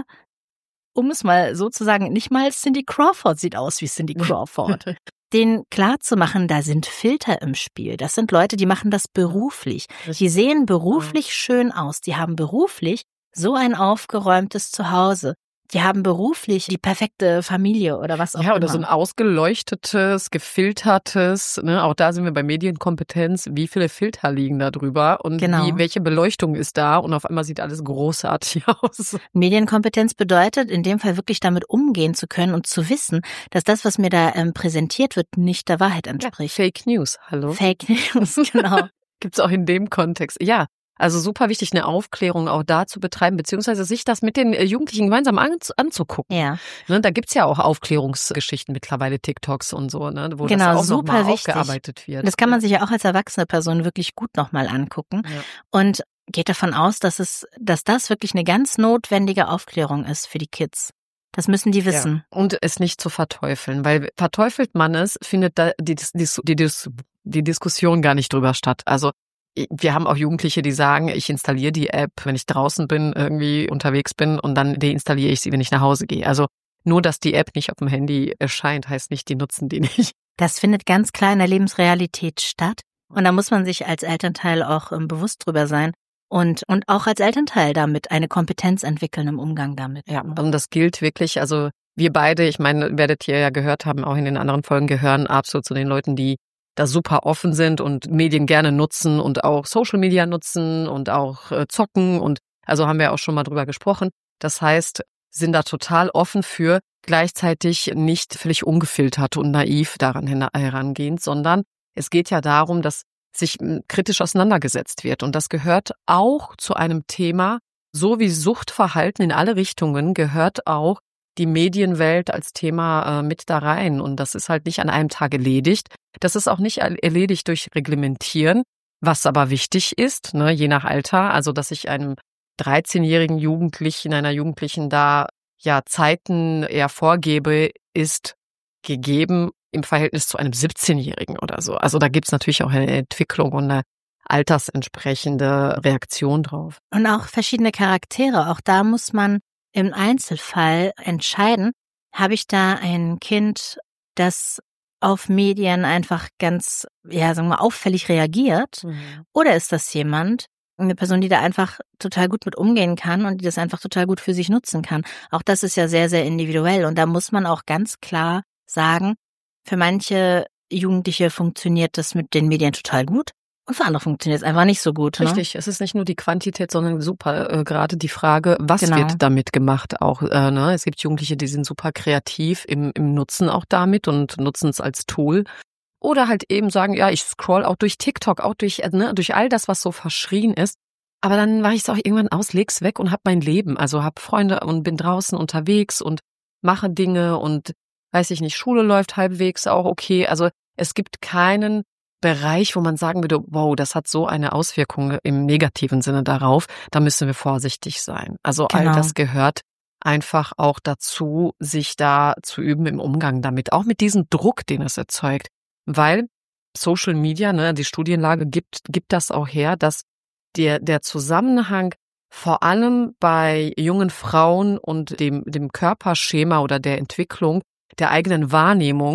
um es mal so zu sagen, nicht mal Cindy Crawford sieht aus wie Cindy Crawford. Denen klar zu machen, da sind Filter im Spiel. Das sind Leute, die machen das beruflich. Die sehen beruflich schön aus. Die haben beruflich so ein aufgeräumtes Zuhause. Die haben beruflich die perfekte Familie oder was auch immer. Ja, oder so ein ausgeleuchtetes, gefiltertes, ne, auch da sind wir bei Medienkompetenz, wie viele Filter liegen da drüber und genau. wie, welche Beleuchtung ist da und auf einmal sieht alles großartig aus. Medienkompetenz bedeutet, in dem Fall wirklich damit umgehen zu können und zu wissen, dass das, was mir da ähm, präsentiert wird, nicht der Wahrheit entspricht. Ja, Fake News, hallo? Fake News, genau. Gibt's auch in dem Kontext. Ja. Also super wichtig, eine Aufklärung auch da zu betreiben, beziehungsweise sich das mit den Jugendlichen gemeinsam an, anzugucken. Ja. Ne, da gibt's ja auch Aufklärungsgeschichten mittlerweile, TikToks und so, ne, wo genau, das auch super nochmal wichtig. aufgearbeitet wird. Das kann man sich ja auch als erwachsene Person wirklich gut nochmal angucken. Ja. Und geht davon aus, dass es, dass das wirklich eine ganz notwendige Aufklärung ist für die Kids. Das müssen die wissen. Ja. Und es nicht zu verteufeln, weil verteufelt man es, findet da die, die, die, die, die Diskussion gar nicht drüber statt. Also wir haben auch Jugendliche, die sagen, ich installiere die App, wenn ich draußen bin, irgendwie unterwegs bin und dann deinstalliere ich sie, wenn ich nach Hause gehe. Also nur, dass die App nicht auf dem Handy erscheint, heißt nicht, die nutzen die nicht. Das findet ganz klar in der Lebensrealität statt und da muss man sich als Elternteil auch ähm, bewusst drüber sein und und auch als Elternteil damit eine Kompetenz entwickeln im Umgang damit. Ja, und das gilt wirklich, also wir beide, ich meine, werdet ihr ja gehört haben, auch in den anderen Folgen gehören absolut zu den Leuten, die da super offen sind und Medien gerne nutzen und auch Social Media nutzen und auch äh, zocken und also haben wir auch schon mal drüber gesprochen. Das heißt, sind da total offen für, gleichzeitig nicht völlig ungefiltert und naiv daran herangehend, sondern es geht ja darum, dass sich kritisch auseinandergesetzt wird und das gehört auch zu einem Thema, so wie Suchtverhalten in alle Richtungen gehört auch die Medienwelt als Thema äh, mit da rein. Und das ist halt nicht an einem Tag erledigt. Das ist auch nicht erledigt durch Reglementieren, was aber wichtig ist, ne, je nach Alter. Also, dass ich einem dreizehnjährigen Jugendlichen, einer Jugendlichen da ja Zeiten eher vorgebe, ist gegeben im Verhältnis zu einem siebzehnjährigen oder so. Also da gibt's natürlich auch eine Entwicklung und eine altersentsprechende Reaktion drauf. Und auch verschiedene Charaktere. Auch da muss man im Einzelfall entscheiden, habe ich da ein Kind, das auf Medien einfach ganz, ja, sagen wir mal, auffällig reagiert? Mhm. Oder ist das jemand, eine Person, die da einfach total gut mit umgehen kann und die das einfach total gut für sich nutzen kann? Auch das ist ja sehr, sehr individuell und da muss man auch ganz klar sagen, für manche Jugendliche funktioniert das mit den Medien total gut. Und für andere funktioniert es einfach nicht so gut. Richtig, ne? Es ist nicht nur die Quantität, sondern super, äh, gerade die Frage, was Genau. wird damit gemacht auch. Äh, ne? Es gibt Jugendliche, die sind super kreativ im, im Nutzen auch damit und nutzen es als Tool. Oder halt eben sagen, ja, ich scroll auch durch TikTok, auch durch, äh, ne, durch all das, was so verschrien ist. Aber dann mache ich es auch irgendwann aus, leg's weg und hab mein Leben. Also hab Freunde und bin draußen unterwegs und mache Dinge und weiß ich nicht, Schule läuft halbwegs auch okay. Also es gibt keinen Bereich, wo man sagen würde, wow, das hat so eine Auswirkung im negativen Sinne darauf, da müssen wir vorsichtig sein. Also Genau. all das gehört einfach auch dazu, sich da zu üben im Umgang damit, auch mit diesem Druck, den es erzeugt. Weil Social Media, ne, die Studienlage gibt, gibt das auch her, dass der, der Zusammenhang vor allem bei jungen Frauen und dem, dem Körperschema oder der Entwicklung der eigenen Wahrnehmung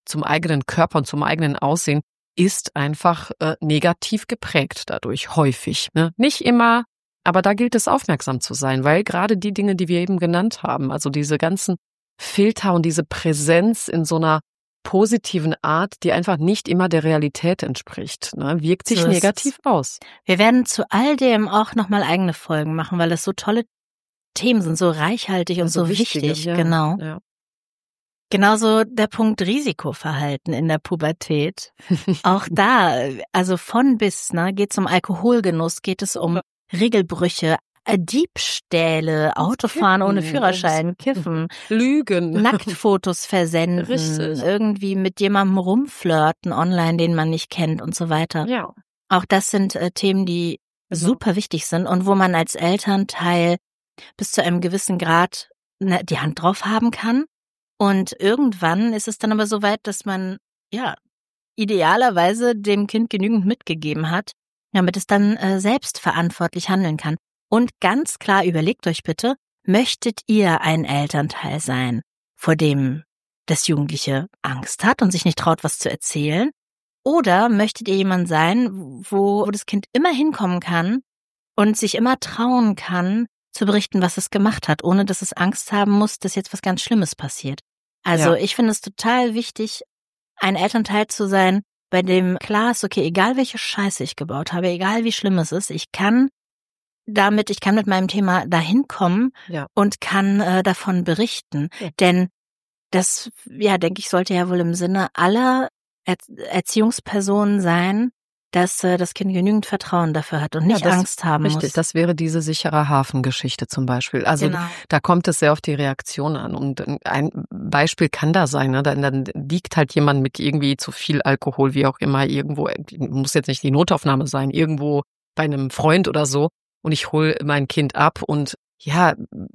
zum eigenen Körper und zum eigenen Aussehen ist einfach äh, negativ geprägt dadurch, häufig. Ne? Nicht immer, aber da gilt es aufmerksam zu sein, weil gerade die Dinge, die wir eben genannt haben, also diese ganzen Filter und diese Präsenz in so einer positiven Art, die einfach nicht immer der Realität entspricht, ne, wirkt sich so negativ aus. Wir werden zu all dem auch nochmal eigene Folgen machen, weil es so tolle Themen sind, so reichhaltig und also so wichtige, wichtig. Ja, genau. Ja. Genauso der Punkt Risikoverhalten in der Pubertät. Auch da, also von bis, ne, geht es um Alkoholgenuss, geht es um Regelbrüche, Diebstähle, Autofahren ohne Führerschein, Kiffen, Lügen, Nacktfotos versenden, Richtig. Irgendwie mit jemandem rumflirten online, den man nicht kennt und so weiter. Ja. Auch das sind äh, Themen, die genau. super wichtig sind und wo man als Elternteil bis zu einem gewissen Grad ne, die Hand drauf haben kann. Und irgendwann ist es dann aber so weit, dass man ja idealerweise dem Kind genügend mitgegeben hat, damit es dann äh, selbst verantwortlich handeln kann. Und ganz klar überlegt euch bitte, möchtet ihr ein Elternteil sein, vor dem das Jugendliche Angst hat und sich nicht traut, was zu erzählen? Oder möchtet ihr jemand sein, wo, wo das Kind immer hinkommen kann und sich immer trauen kann, zu berichten, was es gemacht hat, ohne dass es Angst haben muss, dass jetzt was ganz Schlimmes passiert? Also ja. ich finde es total wichtig, ein Elternteil zu sein, bei dem klar ist, okay, egal welche Scheiße ich gebaut habe, egal wie schlimm es ist, ich kann damit, ich kann mit meinem Thema dahin kommen ja. und kann äh, davon berichten. Ja. Denn das, ja, denke ich, sollte ja wohl im Sinne aller er- Erziehungspersonen sein, dass äh, das Kind genügend Vertrauen dafür hat und nicht ja, das, Angst haben richtig, muss. Richtig, das wäre diese sichere Hafengeschichte zum Beispiel. Also genau. da kommt es sehr auf die Reaktion an. Und ein Beispiel kann da sein, ne? Dann, dann liegt halt jemand mit irgendwie zu viel Alkohol, wie auch immer, irgendwo, muss jetzt nicht die Notaufnahme sein, irgendwo bei einem Freund oder so. Und ich hole mein Kind ab und ja,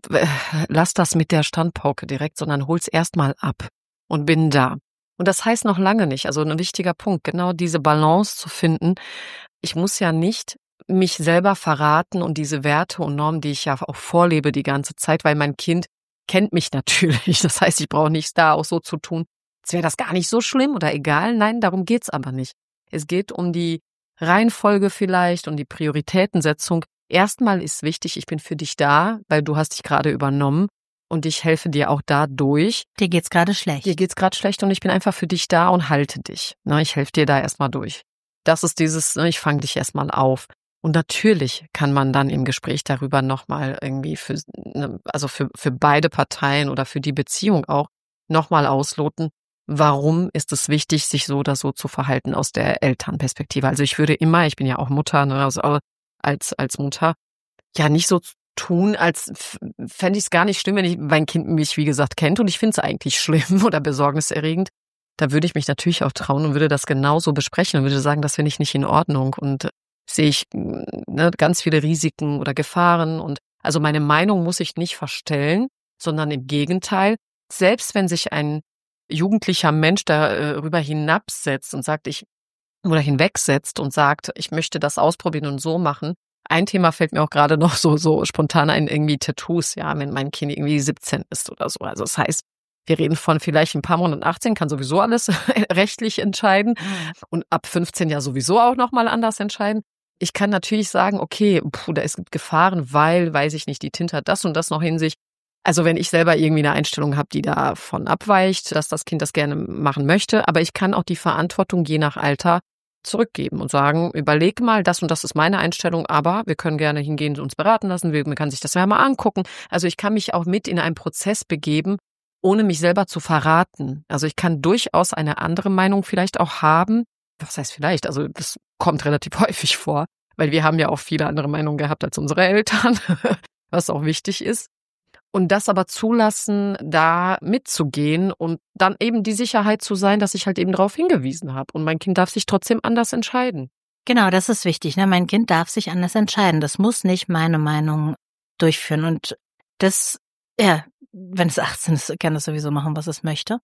lass das mit der Standpauke direkt, sondern hol's erstmal ab und bin da. Und das heißt noch lange nicht, also ein wichtiger Punkt, genau diese Balance zu finden. Ich muss ja nicht mich selber verraten und diese Werte und Normen, die ich ja auch vorlebe die ganze Zeit, weil mein Kind kennt mich natürlich. Das heißt, ich brauche nichts da auch so zu tun, als wäre das gar nicht so schlimm oder egal. Nein, darum geht's aber nicht. Es geht um die Reihenfolge vielleicht und die Prioritätensetzung. Erstmal ist wichtig, ich bin für dich da, weil du hast dich gerade übernommen und ich helfe dir auch da durch. Dir geht's gerade schlecht. Dir geht's gerade schlecht und ich bin einfach für dich da und halte dich. Ich helfe dir da erstmal durch. Das ist dieses, ich fange dich erstmal auf. Und natürlich kann man dann im Gespräch darüber nochmal irgendwie für, also für, für beide Parteien oder für die Beziehung auch nochmal ausloten, warum ist es wichtig, sich so oder so zu verhalten aus der Elternperspektive. Also ich würde immer, ich bin ja auch Mutter, ne, also als als Mutter, ja nicht so tun, als fände ich es gar nicht schlimm, wenn ich mein Kind mich, wie gesagt, kennt und ich finde es eigentlich schlimm oder besorgniserregend. Da würde ich mich natürlich auch trauen und würde das genauso besprechen und würde sagen, das finde ich nicht in Ordnung und sehe ich ne, ganz viele Risiken oder Gefahren und also meine Meinung muss ich nicht verstellen, sondern im Gegenteil, selbst wenn sich ein jugendlicher Mensch darüber hinabsetzt und sagt, ich oder hinwegsetzt und sagt, ich möchte das ausprobieren und so machen. Ein Thema fällt mir auch gerade noch so so spontan ein, irgendwie Tattoos, ja, wenn mein Kind irgendwie siebzehn ist oder so. Also das heißt, wir reden von vielleicht ein paar Monaten achtzehn, kann sowieso alles rechtlich entscheiden und ab fünfzehn ja sowieso auch nochmal anders entscheiden. Ich kann natürlich sagen, okay, puh, da es gibt Gefahren, weil, weiß ich nicht, die Tinte hat das und das noch in sich. Also wenn ich selber irgendwie eine Einstellung habe, die davon abweicht, dass das Kind das gerne machen möchte, aber ich kann auch die Verantwortung je nach Alter zurückgeben und sagen, überleg mal, das und das ist meine Einstellung, aber wir können gerne hingehen und uns beraten lassen, man kann sich das ja mal angucken. Also ich kann mich auch mit in einen Prozess begeben, ohne mich selber zu verraten. Also ich kann durchaus eine andere Meinung vielleicht auch haben. Was heißt vielleicht? Also das kommt relativ häufig vor, weil wir haben ja auch viele andere Meinungen gehabt als unsere Eltern, was auch wichtig ist. Und das aber zulassen, da mitzugehen und dann eben die Sicherheit zu sein, dass ich halt eben darauf hingewiesen habe. Und mein Kind darf sich trotzdem anders entscheiden. Genau, das ist wichtig. Ne? Mein Kind darf sich anders entscheiden. Das muss nicht meine Meinung durchführen. Und das, ja, wenn es achtzehn ist, kann es sowieso machen, was es möchte.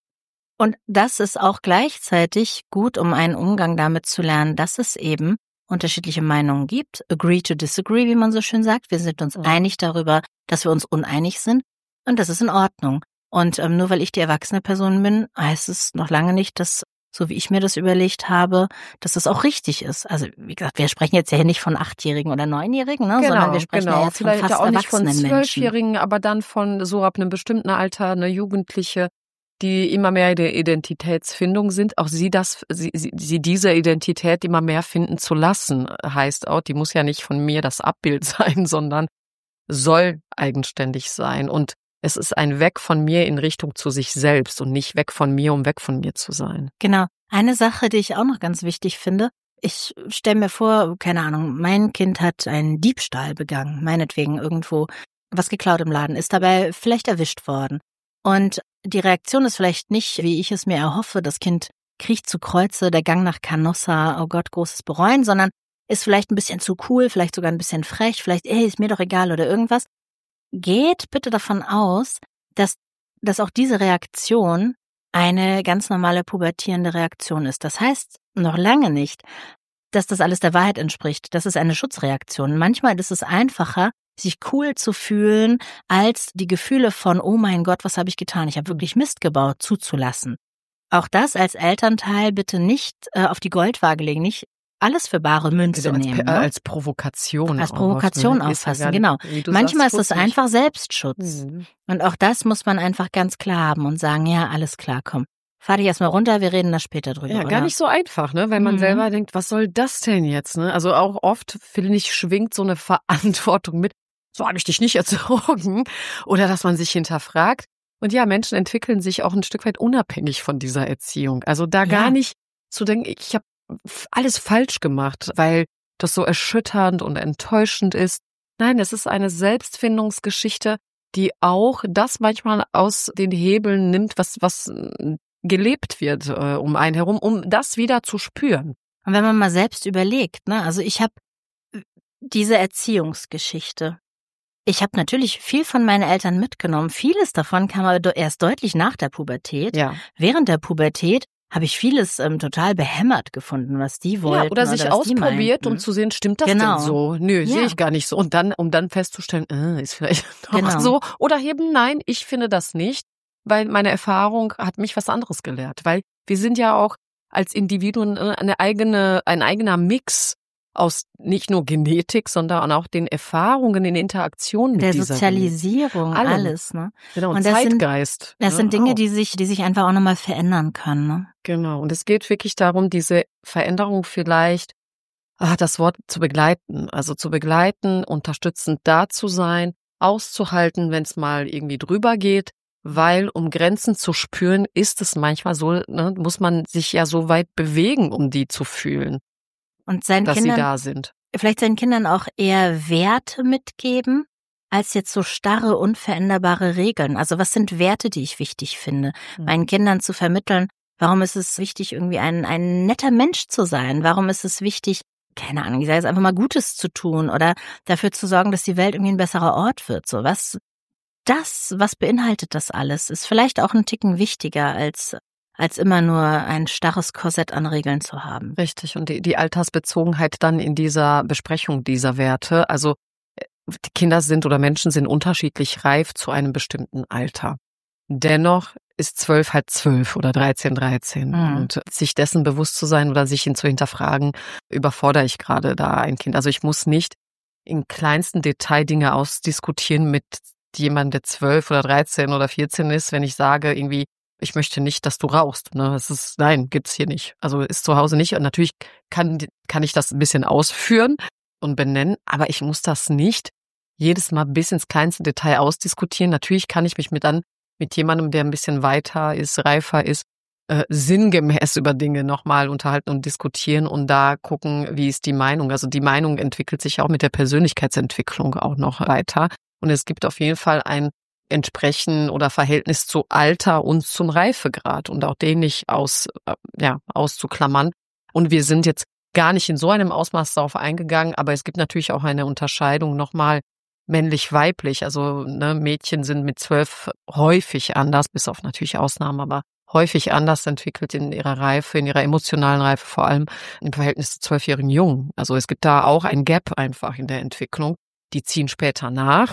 Und das ist auch gleichzeitig gut, um einen Umgang damit zu lernen, dass es eben unterschiedliche Meinungen gibt. Agree to disagree, wie man so schön sagt. Wir sind uns einig darüber, dass wir uns uneinig sind. Und das ist in Ordnung. Und ähm, nur weil ich die erwachsene Person bin, heißt es noch lange nicht, dass, so wie ich mir das überlegt habe, dass das auch richtig ist. Also wie gesagt, wir sprechen jetzt ja hier nicht von Achtjährigen oder Neunjährigen, ne, Genau, sondern wir sprechen genau. ja jetzt Vielleicht von fast auch nicht von erwachsenen Menschen. Zwölfjährigen, aber dann von so ab einem bestimmten Alter, eine Jugendliche, die immer mehr in der Identitätsfindung sind. Auch sie das, sie, sie, sie diese Identität immer mehr finden zu lassen, heißt auch, die muss ja nicht von mir das Abbild sein, sondern soll eigenständig sein. Und es ist ein Weg von mir in Richtung zu sich selbst und nicht weg von mir, um weg von mir zu sein. Genau. Eine Sache, die ich auch noch ganz wichtig finde, ich stelle mir vor, keine Ahnung, mein Kind hat einen Diebstahl begangen, meinetwegen irgendwo was geklaut im Laden, ist dabei vielleicht erwischt worden. Und die Reaktion ist vielleicht nicht, wie ich es mir erhoffe, das Kind kriecht zu Kreuze, der Gang nach Canossa, oh Gott, großes Bereuen, sondern ist vielleicht ein bisschen zu cool, vielleicht sogar ein bisschen frech, vielleicht, ey, ist mir doch egal oder irgendwas. Geht bitte davon aus, dass, dass auch diese Reaktion eine ganz normale pubertierende Reaktion ist. Das heißt noch lange nicht, dass das alles der Wahrheit entspricht. Das ist eine Schutzreaktion. Manchmal ist es einfacher, sich cool zu fühlen, als die Gefühle von, oh mein Gott, was habe ich getan? Ich habe wirklich Mist gebaut, zuzulassen. Auch das als Elternteil bitte nicht äh, auf die Goldwaage legen, nicht alles für bare Münze Also als, nehmen. äh, Ne? als Provokation. Als Provokation auch, auffassen, ja genau. Manchmal ist es einfach Selbstschutz. Mhm. Und auch das muss man einfach ganz klar haben und sagen, ja, alles klar, komm. Fahr dich erstmal runter, wir reden da später drüber. Ja, oder? gar nicht so einfach, ne? Weil man Mhm. selber denkt, was soll das denn jetzt, ne? Also auch oft, finde ich, schwingt so eine Verantwortung mit, so habe ich dich nicht erzogen. Oder dass man sich hinterfragt. Und ja, Menschen entwickeln sich auch ein Stück weit unabhängig von dieser Erziehung. Also da Ja. gar nicht zu denken, ich habe alles falsch gemacht, weil das so erschütternd und enttäuschend ist. Nein, es ist eine Selbstfindungsgeschichte, die auch das manchmal aus den Hebeln nimmt, was, was gelebt wird äh, um einen herum, um das wieder zu spüren. Und wenn man mal selbst überlegt, ne, also ich habe diese Erziehungsgeschichte. Ich habe natürlich viel von meinen Eltern mitgenommen. Vieles davon kam aber erst deutlich nach der Pubertät. Ja. Während der Pubertät habe ich vieles ähm, total behämmert gefunden, was die wollten. Ja, oder sich oder was die ausprobiert, um meinten. zu sehen, stimmt das Genau. denn so? Nö, Ja. sehe ich gar nicht so. Und dann, um dann festzustellen, äh, ist vielleicht doch Genau. so. Oder eben, nein, ich finde das nicht, weil meine Erfahrung hat mich was anderes gelehrt. Weil wir sind ja auch als Individuen eine eigene, ein eigener Mix aus nicht nur Genetik, sondern auch den Erfahrungen in Interaktion mit der dieser Sozialisierung, Allem. alles, ne? Genau, Und das sind- Zeitgeist. Das ne, sind Dinge, auch. die sich, die sich einfach auch nochmal verändern können, ne? Genau. Und es geht wirklich darum, diese Veränderung vielleicht, ah, das Wort zu begleiten. Also zu begleiten, unterstützend da zu sein, auszuhalten, wenn es mal irgendwie drüber geht. Weil um Grenzen zu spüren, ist es manchmal so, ne, muss man sich ja so weit bewegen, um die zu fühlen, Und seinen dass Kindern sie da sind. vielleicht seinen Kindern auch eher Werte mitgeben, als jetzt so starre, unveränderbare Regeln. Also was sind Werte, die ich wichtig finde? Mhm. Meinen Kindern zu vermitteln, warum ist es wichtig, irgendwie ein, ein netter Mensch zu sein? Warum ist es wichtig, keine Ahnung, ich sage jetzt einfach mal Gutes zu tun oder dafür zu sorgen, dass die Welt irgendwie ein besserer Ort wird? So was, das, was beinhaltet das alles, ist vielleicht auch ein Ticken wichtiger als als immer nur ein starres Korsett an Regeln zu haben. Richtig. Und die, die Altersbezogenheit dann in dieser Besprechung dieser Werte. Also äh, die Kinder sind oder Menschen sind unterschiedlich reif zu einem bestimmten Alter. Dennoch ist zwölf halt zwölf oder dreizehn, dreizehn. Mhm. Und sich dessen bewusst zu sein oder sich ihn zu hinterfragen, überfordere ich gerade da ein Kind. Also ich muss nicht in kleinsten Detail Dinge ausdiskutieren mit jemandem, der zwölf oder dreizehn oder vierzehn ist, wenn ich sage irgendwie, ich möchte nicht, dass du rauchst. Ne? Das ist, nein, gibt's hier nicht. Also ist zu Hause nicht. Und natürlich kann, kann ich das ein bisschen ausführen und benennen, aber ich muss das nicht jedes Mal bis ins kleinste Detail ausdiskutieren. Natürlich kann ich mich mit dann mit jemandem, der ein bisschen weiter ist, reifer ist, äh, sinngemäß über Dinge nochmal unterhalten und diskutieren und da gucken, wie ist die Meinung. Also die Meinung entwickelt sich auch mit der Persönlichkeitsentwicklung auch noch weiter. Und es gibt auf jeden Fall ein Entsprechen oder Verhältnis zu Alter und zum Reifegrad und auch den nicht aus, ja, auszuklammern. Und wir sind jetzt gar nicht in so einem Ausmaß darauf eingegangen, aber es gibt natürlich auch eine Unterscheidung nochmal männlich-weiblich. Also ne, Mädchen sind mit zwölf häufig anders, bis auf natürlich Ausnahmen, aber häufig anders entwickelt in ihrer Reife, in ihrer emotionalen Reife, vor allem im Verhältnis zu zwölfjährigen Jungen. Also es gibt da auch ein Gap einfach in der Entwicklung. Die ziehen später nach.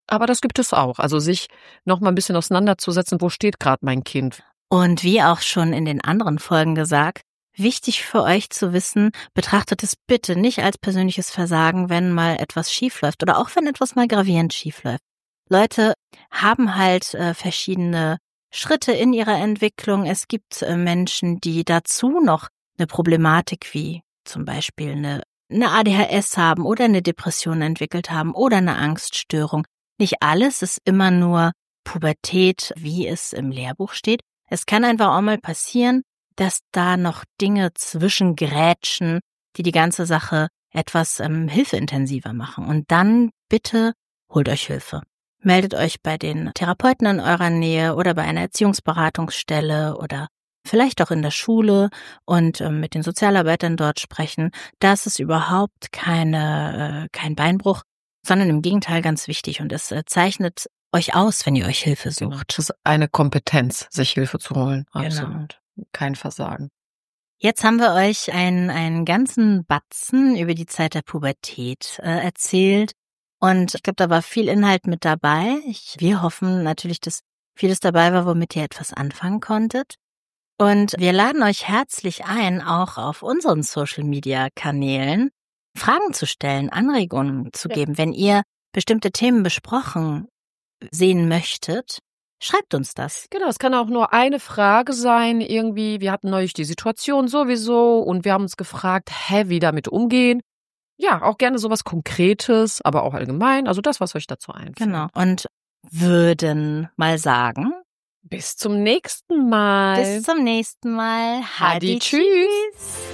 Aber das gibt es auch. Also sich noch mal ein bisschen auseinanderzusetzen, wo steht gerade mein Kind. Und wie auch schon in den anderen Folgen gesagt, wichtig für euch zu wissen, betrachtet es bitte nicht als persönliches Versagen, wenn mal etwas schiefläuft oder auch wenn etwas mal gravierend schiefläuft. Leute haben halt äh, verschiedene Schritte in ihrer Entwicklung. Es gibt äh, Menschen, die dazu noch eine Problematik wie zum Beispiel eine, eine A D H S haben oder eine Depression entwickelt haben oder eine Angststörung. Nicht alles ist immer nur Pubertät, wie es im Lehrbuch steht. Es kann einfach auch mal passieren, dass da noch Dinge zwischengrätschen, die die ganze Sache etwas ähm, hilfeintensiver machen. Und dann bitte holt euch Hilfe. Meldet euch bei den Therapeuten in eurer Nähe oder bei einer Erziehungsberatungsstelle oder vielleicht auch in der Schule und ähm, mit den Sozialarbeitern dort sprechen. Das ist überhaupt keine, äh, kein Beinbruch, sondern im Gegenteil ganz wichtig. Und es äh, zeichnet euch aus, wenn ihr euch Hilfe sucht. Das ist eine Kompetenz, sich Hilfe zu holen. Absolut. Genau. Kein Versagen. Jetzt haben wir euch einen, einen ganzen Batzen über die Zeit der Pubertät äh, erzählt. Und ich glaube, da war viel Inhalt mit dabei. Ich, wir hoffen natürlich, dass vieles dabei war, womit ihr etwas anfangen konntet. Und wir laden euch herzlich ein, auch auf unseren Social-Media-Kanälen Fragen zu stellen, Anregungen zu Ja. geben. Wenn ihr bestimmte Themen besprochen sehen möchtet, schreibt uns das. Genau, es kann auch nur eine Frage sein. Irgendwie, wir hatten neulich die Situation sowieso und wir haben uns gefragt, hä, wie damit umgehen. Ja, auch gerne sowas Konkretes, aber auch allgemein. Also das, was euch dazu einfällt. Genau. Und würden mal sagen, bis zum nächsten Mal. bis zum nächsten Mal. Hadi, tschüss.